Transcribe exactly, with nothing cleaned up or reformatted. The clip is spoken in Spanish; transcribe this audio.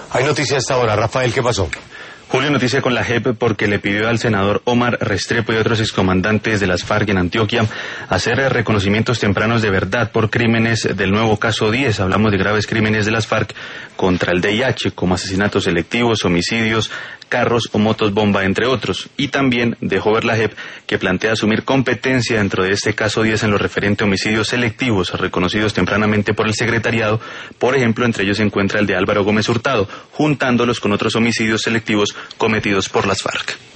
Hay noticia a esta hora. Rafael, ¿qué pasó? Julio, noticia con la J E P porque le pidió al senador Omar Restrepo y otros excomandantes de las FARC en Antioquia hacer reconocimientos tempranos de verdad por crímenes del nuevo caso diez. Hablamos de graves crímenes de las FARC contra el V I H, como asesinatos selectivos, homicidios, carros o motos bomba, entre otros. Y también dejó ver la J E P que plantea asumir competencia dentro de este caso diez en lo referente a homicidios selectivos reconocidos tempranamente por el secretariado. Por ejemplo, entre ellos se encuentra el de Álvaro Gómez Hurtado, juntándolos con otros homicidios selectivos cometidos por las FARC.